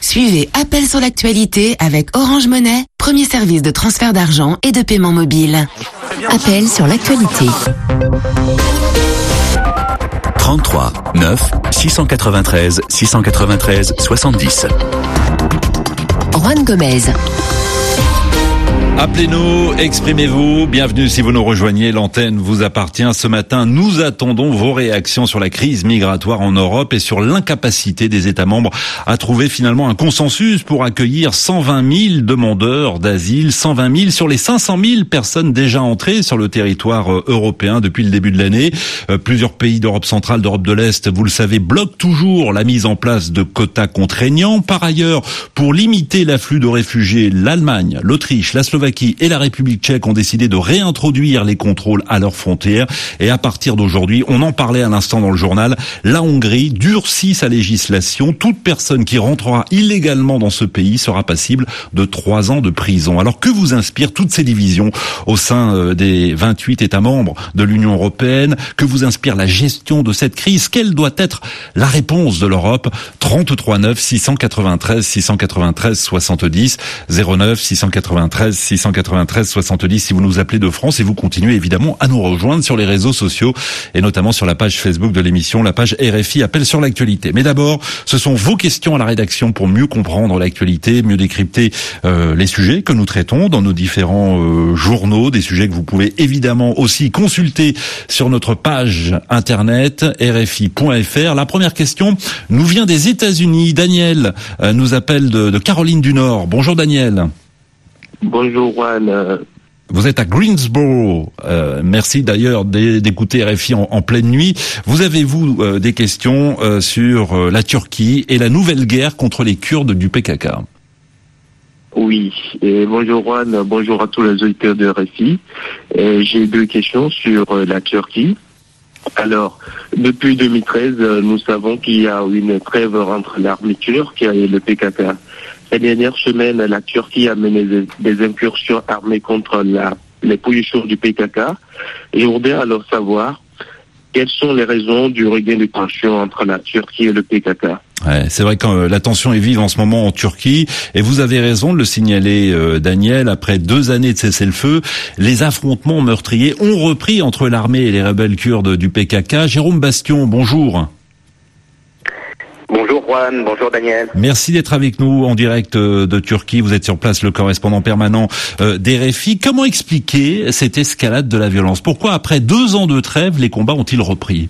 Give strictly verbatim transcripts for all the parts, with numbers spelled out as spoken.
Suivez Appel sur l'actualité avec Orange Money, premier service de transfert d'argent et de paiement mobile. Appel sur l'actualité. trente-trois neuf six cent quatre-vingt-treize six cent quatre-vingt-treize soixante-dix. Juan Gomez. Appelez-nous, exprimez-vous, bienvenue si vous nous rejoignez, l'antenne vous appartient. Ce matin, nous attendons vos réactions sur la crise migratoire en Europe et sur l'incapacité des États membres à trouver finalement un consensus pour accueillir cent vingt mille demandeurs d'asile, cent vingt mille sur les cinq cent mille personnes déjà entrées sur le territoire européen depuis le début de l'année. Plusieurs pays d'Europe centrale, d'Europe de l'Est, vous le savez, bloquent toujours la mise en place de quotas contraignants. Par ailleurs, pour limiter l'afflux de réfugiés, l'Allemagne, l'Autriche, la Slovaquie et la République tchèque ont décidé de réintroduire les contrôles à leurs frontières. Et à partir d'aujourd'hui, on en parlait à l'instant dans le journal, la Hongrie durcit sa législation. Toute personne qui rentrera illégalement dans ce pays sera passible de trois ans de prison. Alors que vous inspirent toutes ces divisions au sein des vingt-huit États membres de l'Union européenne? Que vous inspire la gestion de cette crise? Quelle doit être la réponse de l'Europe? trente-trois neuf six cent quatre-vingt-treize six cent quatre-vingt-treize soixante-dix, zéro neuf six cent quatre-vingt-treize six cent quatre-vingt-treize soixante-dix si vous nous appelez de France, et vous continuez évidemment à nous rejoindre sur les réseaux sociaux et notamment sur la page Facebook de l'émission, la page R F I Appel sur l'actualité. Mais d'abord, ce sont vos questions à la rédaction pour mieux comprendre l'actualité, mieux décrypter euh, les sujets que nous traitons dans nos différents euh, journaux, des sujets que vous pouvez évidemment aussi consulter sur notre page internet R F I point F R. La première question nous vient des États-Unis. Daniel euh, nous appelle de, de Caroline du Nord. Bonjour Daniel. Bonjour Juan. Vous êtes à Greensboro. Euh, merci d'ailleurs d'écouter R F I en, en pleine nuit. Vous avez-vous euh, des questions euh, sur euh, la Turquie et la nouvelle guerre contre les Kurdes du P K K? Oui, et bonjour Juan, bonjour à tous les auditeurs de R F I. J'ai deux questions sur euh, la Turquie. Alors, depuis deux mille treize, euh, nous savons qu'il y a une trêve entre l'armée turque et le P K K. Ces dernières semaines, la Turquie a mené des, des incursions armées contre la, les positions du P K K. Et je voudrais alors savoir quelles sont les raisons du regain de tension entre la Turquie et le P K K. Ouais, c'est vrai que euh, la tension est vive en ce moment en Turquie, et vous avez raison de le signaler, euh, Daniel. Après deux années de cessez-le-feu, les affrontements meurtriers ont repris entre l'armée et les rebelles kurdes du P K K. Jérôme Bastion, bonjour. Bonjour Juan, bonjour Daniel. Merci d'être avec nous en direct de Turquie. Vous êtes sur place, le correspondant permanent d'R F I. Comment expliquer cette escalade de la violence? Pourquoi, après deux ans de trêve, les combats ont-ils repris?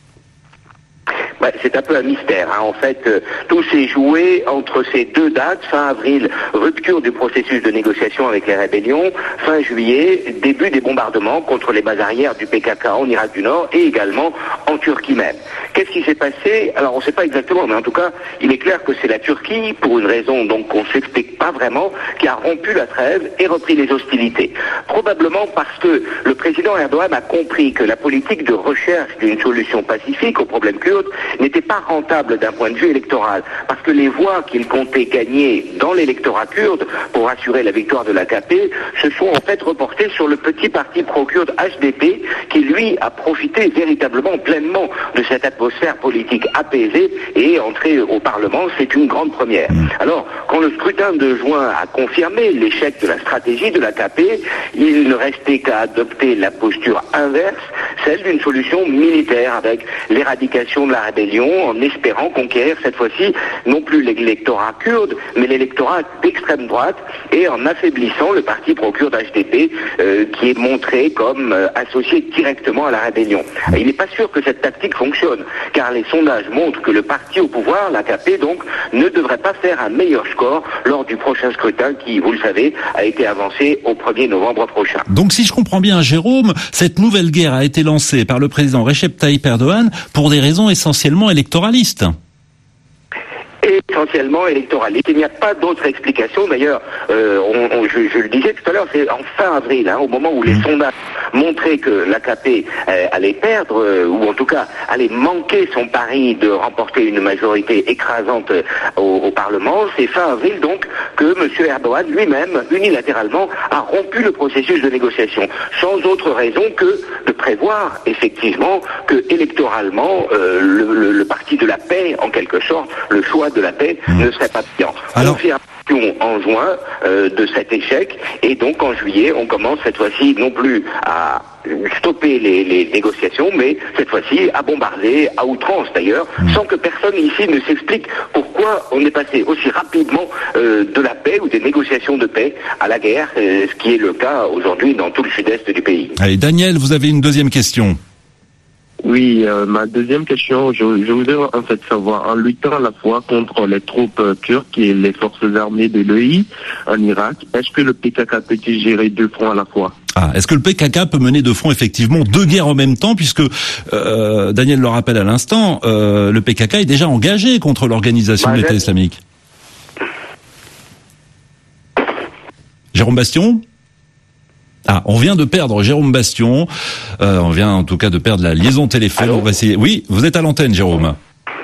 Bah, c'est un peu un mystère. Hein. En fait, euh, tout s'est joué entre ces deux dates, fin avril, rupture du processus de négociation avec les rébellions, fin juillet, début des bombardements contre les bases arrières du P K K en Irak du Nord et également en Turquie même. Qu'est-ce qui s'est passé? Alors on ne sait pas exactement, mais en tout cas, il est clair que c'est la Turquie, pour une raison donc qu'on ne s'explique pas vraiment, qui a rompu la trêve et repris les hostilités. Probablement parce que le président Erdogan a compris que la politique de recherche d'une solution pacifique au problème kurde n'était pas rentable d'un point de vue électoral, parce que les voix qu'il comptait gagner dans l'électorat kurde pour assurer la victoire de l'A K P se sont en fait reportées sur le petit parti pro-kurde H D P, qui lui a profité véritablement pleinement de cette atmosphère politique apaisée et est entré au Parlement. C'est une grande première. Alors, quand le scrutin de juin a confirmé l'échec de la stratégie de l'A K P, il ne restait qu'à adopter la posture inverse, celle d'une solution militaire avec l'éradication de la rébellion, en espérant conquérir cette fois-ci non plus l'électorat kurde, mais l'électorat d'extrême droite, et en affaiblissant le parti pro-kurde H D P, euh, qui est montré comme euh, associé directement à la rébellion. Et il n'est pas sûr que cette tactique fonctionne, car les sondages montrent que le parti au pouvoir, l'A K P donc, ne devrait pas faire un meilleur score lors du prochain scrutin qui, vous le savez, a été avancé au premier novembre prochain. Donc si je comprends bien, Jérôme, cette nouvelle guerre a été lancée par le président Recep Tayyip Erdogan pour des raisons essentiellement électoralistes. Essentiellement électoraliste. Il n'y a pas d'autre explication. D'ailleurs, euh, on, on, je, je le disais tout à l'heure, c'est en fin avril, hein, au moment où les mmh. sondages montrer que l'A K P euh, allait perdre, euh, ou en tout cas allait manquer son pari de remporter une majorité écrasante euh, au, au Parlement. C'est fin avril donc que M. Erdogan lui-même, unilatéralement, a rompu le processus de négociation, sans autre raison que de prévoir effectivement que électoralement euh, le, le, le parti de la paix, en quelque sorte, le choix de la paix mmh. ne serait pas payant. Alors... en juin euh, de cet échec, et donc en juillet on commence cette fois-ci non plus à stopper les, les négociations, mais cette fois-ci à bombarder, à outrance d'ailleurs, mmh. sans que personne ici ne s'explique pourquoi on est passé aussi rapidement euh, de la paix ou des négociations de paix à la guerre, euh, ce qui est le cas aujourd'hui dans tout le sud-est du pays. Allez, Daniel, vous avez une deuxième question. Oui, euh, ma deuxième question, je, je voudrais en fait savoir, en luttant à la fois contre les troupes euh, turques et les forces armées de l'E I en Irak, est-ce que le P K K peut-il gérer deux fronts à la fois? Ah, est-ce que le P K K peut mener de front effectivement deux guerres en même temps, puisque euh, Daniel le rappelle à l'instant, euh, le P K K est déjà engagé contre l'organisation bah, de l'État islamique. Jérôme Bastion ? Ah, on vient de perdre Jérôme Bastion. Euh, on vient en tout cas de perdre la liaison téléphone. Allô ? On va essayer. Oui, vous êtes à l'antenne, Jérôme.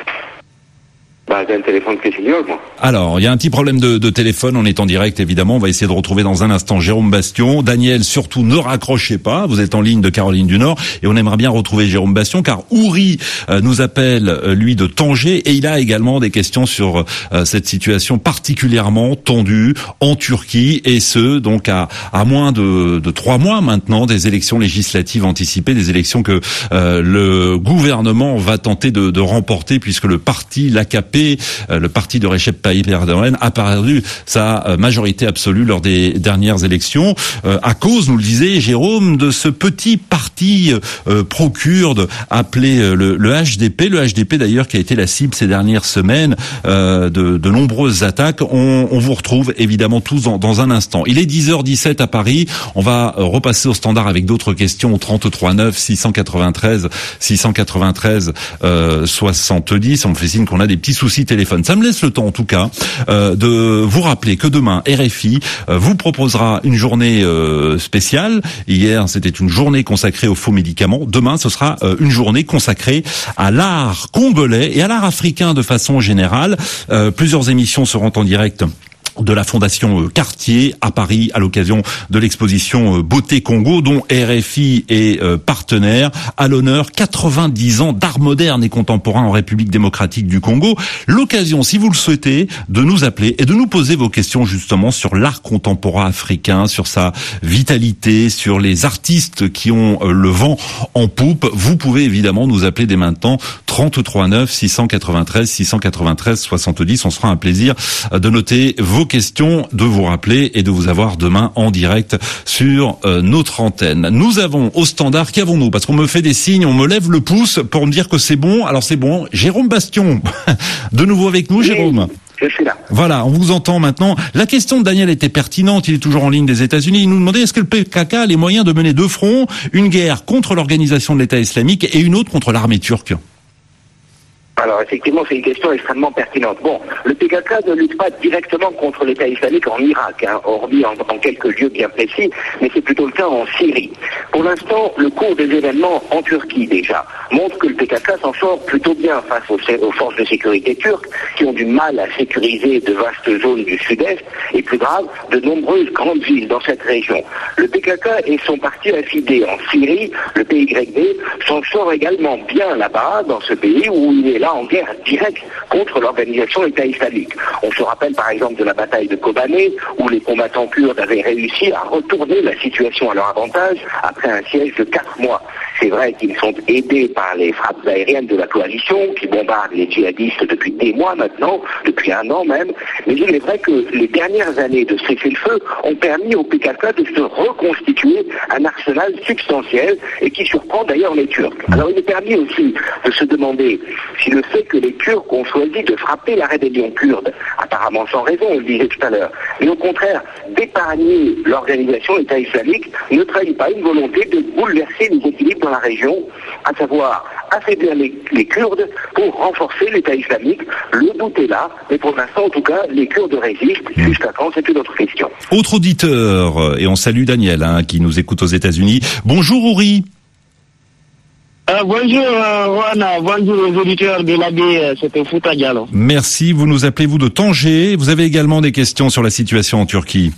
Bah, j'ai un téléphone que j'ignore, moi. Alors, il y a un petit problème de, de téléphone. On est en direct, évidemment. On va essayer de retrouver dans un instant Jérôme Bastion. Daniel, surtout, ne raccrochez pas. Vous êtes en ligne de Caroline du Nord. Et on aimerait bien retrouver Jérôme Bastion, car Ouri euh, nous appelle, euh, lui, de Tanger. Et il a également des questions sur euh, cette situation particulièrement tendue en Turquie. Et ce, donc, à, à moins de, de trois mois maintenant des élections législatives anticipées, des élections que euh, le gouvernement va tenter de, de remporter, puisque le parti, l'A K P, euh, le parti de Recep Tayyip Erdogan, a perdu sa majorité absolue lors des dernières élections, euh, à cause, nous le disait Jérôme, de ce petit parti euh, pro-kurde appelé euh, le, le H D P. Le H D P d'ailleurs qui a été la cible ces dernières semaines euh, de, de nombreuses attaques. On, on vous retrouve évidemment tous dans, dans un instant. Il est dix heures dix-sept à Paris. On va euh, repasser au standard avec d'autres questions au trente-trois neuf six cent quatre-vingt-treize six cent quatre-vingt-treize euh, soixante-dix. On me fait signe qu'on a des petits soucis téléphone. Ça me laisse le temps en tout cas euh, de vous rappeler que demain R F I euh, vous proposera une journée euh, spéciale. Hier c'était une journée consacrée aux faux médicaments. Demain ce sera euh, une journée consacrée à l'art congolais et à l'art africain de façon générale. Euh, plusieurs émissions seront en direct de la Fondation Cartier à Paris à l'occasion de l'exposition Beauté Congo dont R F I est partenaire. À l'honneur, quatre-vingt-dix ans d'art moderne et contemporain en République démocratique du Congo. L'occasion, si vous le souhaitez, de nous appeler et de nous poser vos questions justement sur l'art contemporain africain, sur sa vitalité, sur les artistes qui ont le vent en poupe. Vous pouvez évidemment nous appeler dès maintenant trente-trois neuf six cent quatre-vingt-treize six cent quatre-vingt-treize soixante-dix. On se fera un plaisir de noter vos questions, de vous rappeler et de vous avoir demain en direct sur euh, notre antenne. Nous avons au standard, qu'avons-nous? Parce qu'on me fait des signes, on me lève le pouce pour me dire que c'est bon. Alors c'est bon. Jérôme Bastion, de nouveau avec nous, Jérôme. Je suis là. Voilà, on vous entend maintenant. La question de Daniel était pertinente, il est toujours en ligne des États-Unis. Il nous demandait est-ce que le P K K a les moyens de mener deux fronts, une guerre contre l'organisation de l'État islamique et une autre contre l'armée turque? Alors effectivement, c'est une question extrêmement pertinente. Bon, le P K K ne lutte pas directement contre l'État islamique en Irak, hein, hormis en, en quelques lieux bien précis, mais c'est plutôt le cas en Syrie. Pour l'instant, le cours des événements en Turquie déjà montre que le P K K s'en sort plutôt bien face aux, aux forces de sécurité turques qui ont du mal à sécuriser de vastes zones du sud-est et plus grave, de nombreuses grandes villes dans cette région. Le P K K et son parti affidé en Syrie, le P Y D, s'en sort également bien là-bas, dans ce pays où il est là en guerre directe contre l'organisation État islamique. On se rappelle par exemple de la bataille de Kobané, où les combattants kurdes avaient réussi à retourner la situation à leur avantage après un siège de quatre mois. C'est vrai qu'ils sont aidés par les frappes aériennes de la coalition, qui bombardent les djihadistes depuis des mois maintenant, depuis un an même, mais il est vrai que les dernières années de cessez-le-feu ont permis au P K K de se reconstituer un arsenal substantiel et qui surprend d'ailleurs les Turcs. Alors il est permis aussi de se demander si le fait que les Turcs ont choisi de frapper la rébellion kurde, apparemment sans raison, on le disait tout à l'heure, mais au contraire d'épargner l'organisation État islamique, ne trahit pas une volonté de bouleverser les équilibres dans la région, à savoir affaiblir les, les Kurdes pour renforcer l'État islamique. Le but est là, mais pour l'instant, en tout cas, les Kurdes résistent. Mmh. Jusqu'à quand, c'est une autre question. Autre auditeur, et on salue Daniel, hein, qui nous écoute aux États-Unis. Bonjour Ouri. Euh, bonjour euh, Juan, bonjour aux auditeurs de l'A B, euh, c'était Fouta Diallo. Merci, vous nous appelez vous de Tanger. Vous avez également des questions sur la situation en Turquie.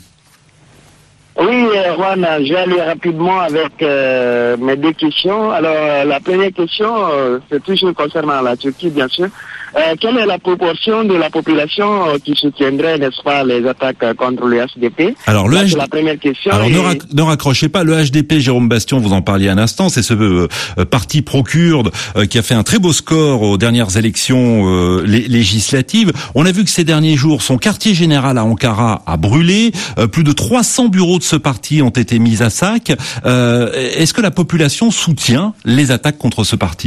Oui, euh, Juan, je vais aller rapidement avec euh, mes deux questions. Alors, euh, la première question, euh, c'est toujours concernant la Turquie, bien sûr. Euh, quelle est la proportion de la population euh, qui soutiendrait, n'est-ce pas, les attaques euh, contre le H D P? Alors, le Là, H... c'est la première question. Alors, et... ne, rac... ne raccrochez pas. Le H D P, Jérôme Bastion, vous en parliez un instant, c'est ce euh, parti pro-kurde euh, qui a fait un très beau score aux dernières élections euh, lé- législatives. On a vu que ces derniers jours, son quartier général à Ankara a brûlé. Euh, plus de trois cents bureaux de ce parti ont été mis à sac. Euh, est-ce que la population soutient les attaques contre ce parti ?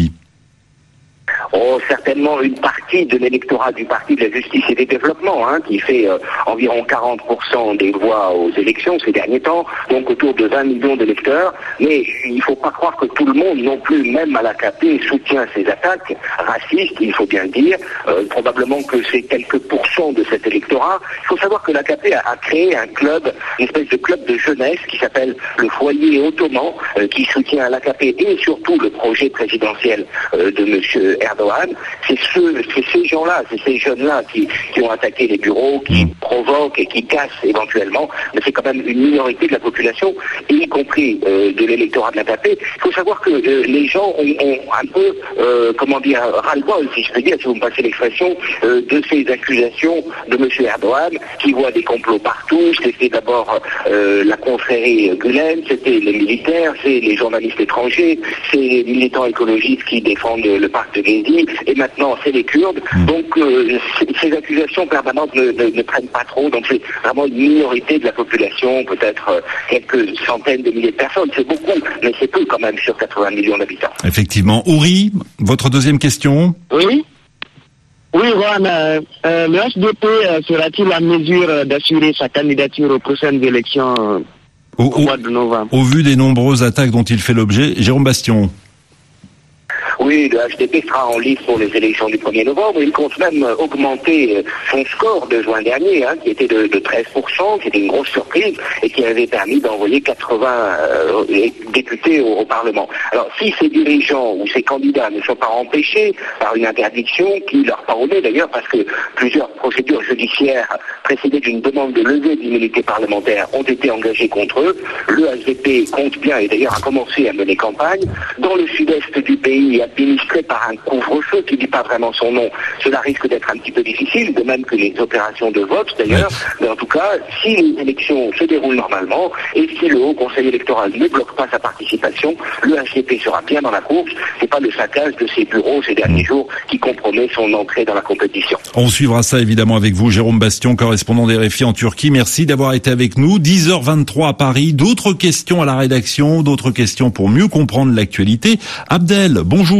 Oh, certainement une partie de l'électorat du Parti de la Justice et des Développements, hein, qui fait euh, environ quarante pour cent des voix aux élections ces derniers temps, donc autour de vingt millions d'électeurs. Mais il ne faut pas croire que tout le monde, non plus, même à l'A K P, soutient ces attaques racistes, il faut bien le dire. Euh, probablement que c'est quelques pourcents de cet électorat. Il faut savoir que l'A K P a, a créé un club, une espèce de club de jeunesse qui s'appelle le Foyer Ottoman, euh, qui soutient l'A K P et surtout le projet présidentiel euh, de M. Erdogan. C'est, ceux, c'est ces gens-là, c'est ces jeunes-là qui, qui ont attaqué les bureaux, qui mmh. provoquent et qui cassent éventuellement, mais c'est quand même une minorité de la population, y compris euh, de l'électorat de l'A K P. Il faut savoir que euh, les gens ont, ont un peu, euh, comment dire, ras-le-bol, si je peux dire, si vous me passez l'expression, euh, de ces accusations de M. Erdogan, qui voit des complots partout. C'était d'abord euh, la confrérie Gülen, c'était les militaires, c'est les journalistes étrangers, c'est les militants écologistes qui défendent le parc de Gezi, et maintenant c'est les Kurdes. Donc euh, ces accusations permanentes ne, ne, ne prennent pas trop, donc c'est vraiment une minorité de la population, peut-être euh, quelques centaines de milliers de personnes, c'est beaucoup, mais c'est peu quand même sur quatre-vingts millions d'habitants. Effectivement. Ouri, votre deuxième question? Oui. Oui, Juan, euh, euh, le H D P euh, sera-t-il en mesure euh, d'assurer sa candidature aux prochaines élections euh, au, au, au mois de novembre? Au vu des nombreuses attaques dont il fait l'objet, Jérôme Bastion. Oui, le H D P sera en lice pour les élections du premier novembre. Il compte même augmenter son score de juin dernier, hein, qui était de, de treize pour cent, qui était une grosse surprise, et qui avait permis d'envoyer quatre-vingts euh, députés au, au Parlement. Alors, si ces dirigeants ou ces candidats ne sont pas empêchés par une interdiction, qui leur parvenait d'ailleurs, parce que plusieurs procédures judiciaires précédées d'une demande de levée d'immunité parlementaire ont été engagées contre eux, le H D P compte bien, et d'ailleurs a commencé à mener campagne, dans le sud-est du pays, administré par un couvre-feu qui ne dit pas vraiment son nom. Cela risque d'être un petit peu difficile, de même que les opérations de vote d'ailleurs, ouais. Mais en tout cas, si les élections se déroulent normalement, et si le Haut Conseil électoral ne bloque pas sa participation, le H D P sera bien dans la course. C'est pas le saccage de ses bureaux ces derniers mmh. jours qui compromet son entrée dans la compétition. On suivra ça évidemment avec vous, Jérôme Bastion, correspondant des R F I en Turquie. Merci d'avoir été avec nous. dix heures vingt-trois à Paris. D'autres questions à la rédaction, d'autres questions pour mieux comprendre l'actualité. Abdel, bonjour.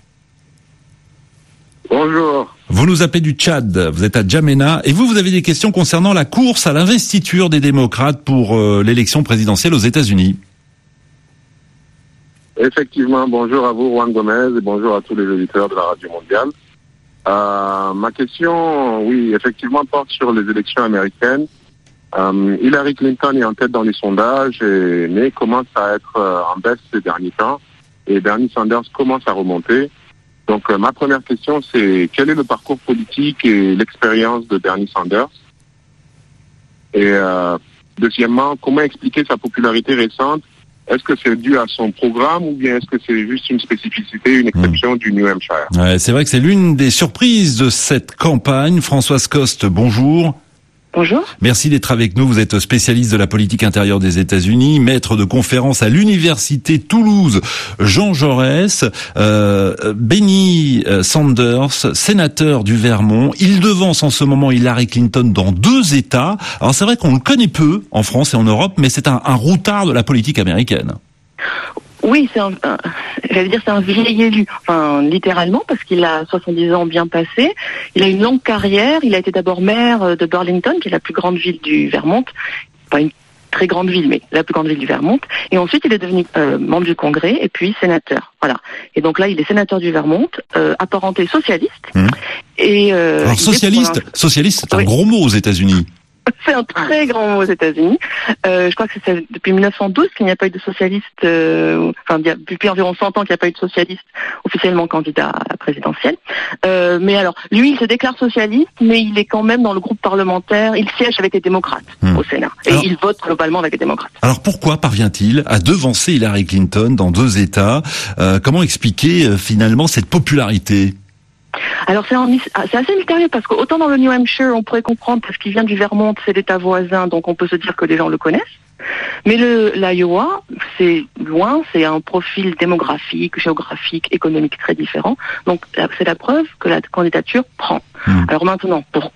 Bonjour. Vous nous appelez du Tchad, vous êtes à Djamena, et vous, vous avez des questions concernant la course à l'investiture des démocrates pour euh, l'élection présidentielle aux États-Unis. Effectivement, bonjour à vous, Juan Gomez, et bonjour à tous les auditeurs de la Radio Mondiale. Euh, ma question, oui, effectivement, porte sur les élections américaines. Euh, Hillary Clinton est en tête dans les sondages, et, mais commence à être euh, en baisse ces derniers temps. Et Bernie Sanders commence à remonter. Donc euh, ma première question, c'est quel est le parcours politique et l'expérience de Bernie Sanders? Et euh, deuxièmement, comment expliquer sa popularité récente? Est-ce que c'est dû à son programme ou bien est-ce que c'est juste une spécificité, une exception mmh. du New Hampshire? Ouais, c'est vrai que c'est l'une des surprises de cette campagne. Françoise Coste, bonjour. Bonjour. Merci d'être avec nous. Vous êtes spécialiste de la politique intérieure des États-Unis, maître de conférences à l'université Toulouse Jean Jaurès. Euh, Bernie Sanders, sénateur du Vermont, il devance en ce moment Hillary Clinton dans deux États. Alors c'est vrai qu'on le connaît peu en France et en Europe, mais c'est un, un routard de la politique américaine. Oui, c'est un, un, j'allais dire c'est un vieil élu, enfin littéralement, parce qu'il a soixante-dix ans bien passés. Il a une longue carrière. Il a été d'abord maire de Burlington, qui est la plus grande ville du Vermont, pas une très grande ville, mais la plus grande ville du Vermont. Et ensuite, il est devenu euh, membre du Congrès et puis sénateur. Voilà. Et donc là, il est sénateur du Vermont, euh, apparenté socialiste. Mmh. Et euh, alors socialiste, un... socialiste, c'est oui. un gros mot aux États-Unis. C'est un très grand mot aux États-Unis. Euh, je crois que c'est depuis mille neuf cent douze qu'il n'y a pas eu de socialiste, euh, enfin il y a, depuis environ cent ans qu'il n'y a pas eu de socialiste officiellement candidat à la présidentielle. Euh, mais alors, lui, il se déclare socialiste, mais il est quand même dans le groupe parlementaire, il siège avec les démocrates mmh. au Sénat. Et alors, il vote globalement avec les démocrates. Alors pourquoi parvient-il à devancer Hillary Clinton dans deux États ? euh, Comment expliquer euh, finalement cette popularité ? Alors c'est, un, c'est assez mystérieux parce qu'autant dans le New Hampshire, on pourrait comprendre parce qu'il vient du Vermont, c'est l'État voisin, donc on peut se dire que les gens le connaissent. Mais le, l'Iowa, c'est loin, c'est un profil démographique, géographique, économique très différent. Donc c'est la preuve que la candidature prend. Mmh. Alors maintenant, pourquoi ?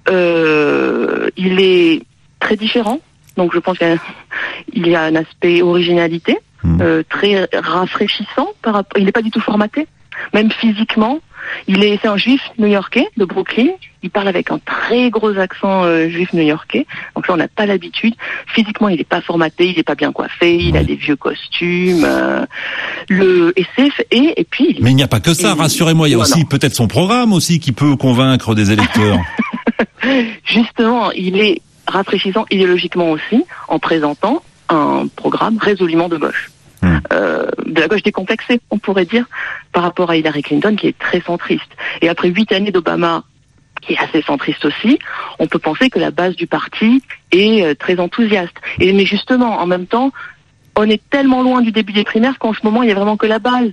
euh, Il est très différent, donc je pense qu'il y a, il y a un aspect originalité, mmh. euh, très rafraîchissant, par rapport, il n'est pas du tout formaté, même physiquement. Il est, c'est un juif new-yorkais de Brooklyn. Il parle avec un très gros accent euh, juif new-yorkais. Donc là, on n'a pas l'habitude. Physiquement, il n'est pas formaté, il n'est pas bien coiffé, il a des vieux costumes. Euh, le et c'est et et puis. Mais il n'y a pas que ça. Et, rassurez-moi, il y a non, aussi non. peut-être son programme aussi qui peut convaincre des électeurs. Justement, il est rafraîchissant idéologiquement aussi en présentant un programme résolument de gauche. Euh, de la gauche décomplexée, on pourrait dire, par rapport à Hillary Clinton, qui est très centriste. Et après huit années d'Obama, qui est assez centriste aussi, on peut penser que la base du parti est euh, très enthousiaste. Et mais justement, en même temps, on est tellement loin du début des primaires qu'en ce moment, il n'y a vraiment que la base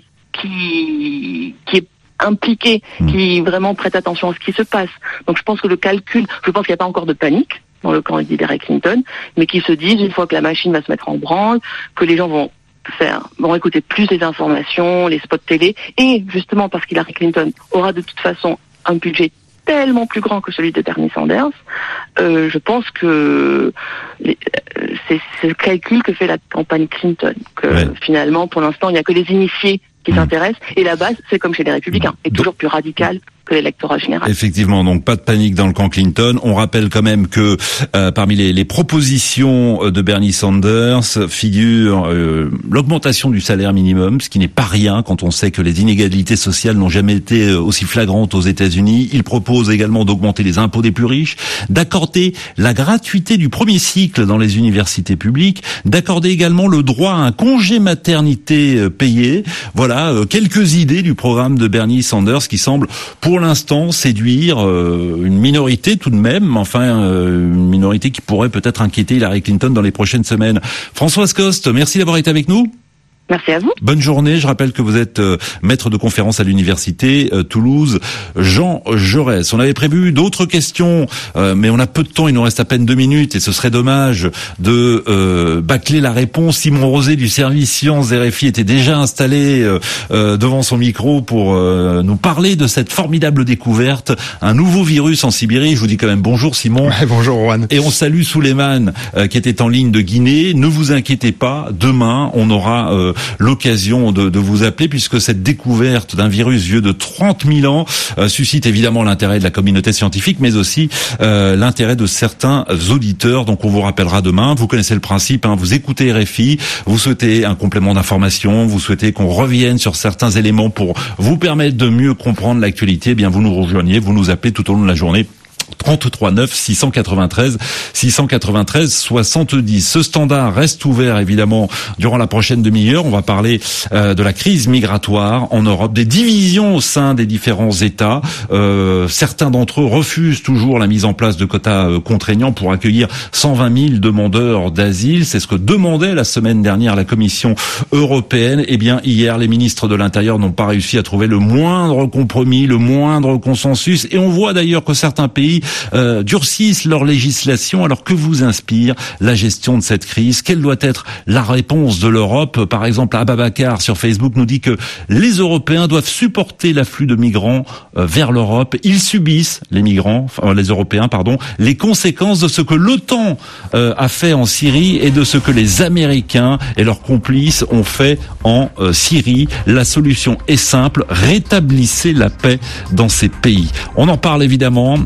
qui qui est impliquée, qui vraiment prête attention à ce qui se passe. Donc je pense que le calcul, je pense qu'il n'y a pas encore de panique dans le camp d'Hillary Clinton, mais qui se disent, une fois que la machine va se mettre en branle, que les gens vont faire, vont écouter plus les informations, les spots télé, et justement parce qu'Hillary Clinton aura de toute façon un budget tellement plus grand que celui de Bernie Sanders, euh, je pense que les, c'est, c'est le calcul que fait la campagne Clinton, que ouais. finalement pour l'instant il n'y a que les initiés qui mmh. s'intéressent, et la base c'est comme chez les Républicains, est toujours plus radicale que l'électorat général. Effectivement, donc pas de panique dans le camp Clinton. On rappelle quand même que euh, parmi les, les propositions de Bernie Sanders figure euh, l'augmentation du salaire minimum, ce qui n'est pas rien quand on sait que les inégalités sociales n'ont jamais été aussi flagrantes aux États-Unis. Il propose également d'augmenter les impôts des plus riches, d'accorder la gratuité du premier cycle dans les universités publiques, d'accorder également le droit à un congé maternité payé. Voilà euh, quelques idées du programme de Bernie Sanders qui semble pour l'instant séduire euh, une minorité tout de même, enfin euh, une minorité qui pourrait peut-être inquiéter Hillary Clinton dans les prochaines semaines. Françoise Coste, merci d'avoir été avec nous. Merci à vous. Bonne journée. Je rappelle que vous êtes euh, maître de conférence à l'université euh, Toulouse Jean Jaurès. On avait prévu d'autres questions, euh, mais on a peu de temps. Il nous reste à peine deux minutes et ce serait dommage de euh, bâcler la réponse. Simon Rosé du service Sciences R F I était déjà installé euh, euh, devant son micro pour euh, nous parler de cette formidable découverte, un nouveau virus en Sibérie. Je vous dis quand même bonjour Simon. Ouais, bonjour Juan. Et on salue Souleymane euh, qui était en ligne de Guinée. Ne vous inquiétez pas, demain on aura euh, l'occasion de, de vous appeler puisque cette découverte d'un virus vieux de trente mille ans euh, suscite évidemment l'intérêt de la communauté scientifique mais aussi euh, l'intérêt de certains auditeurs. Donc on vous rappellera demain. Vous connaissez le principe, hein, vous écoutez R F I, vous souhaitez un complément d'information, vous souhaitez qu'on revienne sur certains éléments pour vous permettre de mieux comprendre l'actualité, eh bien vous nous rejoignez, vous nous appelez tout au long de la journée. trente-trois neuf six cent quatre-vingt-treize six cent quatre-vingt-treize soixante-dix. Ce standard reste ouvert évidemment durant la prochaine demi-heure. On va parler euh, de la crise migratoire en Europe, des divisions au sein des différents États. Euh, certains d'entre eux refusent toujours la mise en place de quotas euh, contraignants pour accueillir cent vingt mille demandeurs d'asile. C'est ce que demandait la semaine dernière la Commission européenne. Eh bien hier, les ministres de l'Intérieur n'ont pas réussi à trouver le moindre compromis, le moindre consensus. Et on voit d'ailleurs que certains pays Euh, durcissent leur législation. Alors que vous inspire la gestion de cette crise? Quelle doit être la réponse de l'Europe? Par exemple, Ababacar sur Facebook nous dit que les Européens doivent supporter l'afflux de migrants euh, vers l'Europe. Ils subissent, les migrants, enfin les Européens, pardon, les conséquences de ce que l'OTAN euh, a fait en Syrie et de ce que les Américains et leurs complices ont fait en euh, Syrie. La solution est simple, rétablissez la paix dans ces pays. On en parle évidemment juste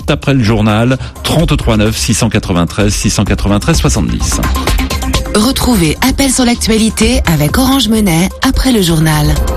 juste après le journal. trente-trois neuf six cent quatre-vingt-treize six cent quatre-vingt-treize soixante-dix. Retrouvez Appel sur l'actualité avec Orange Monnaie après le journal.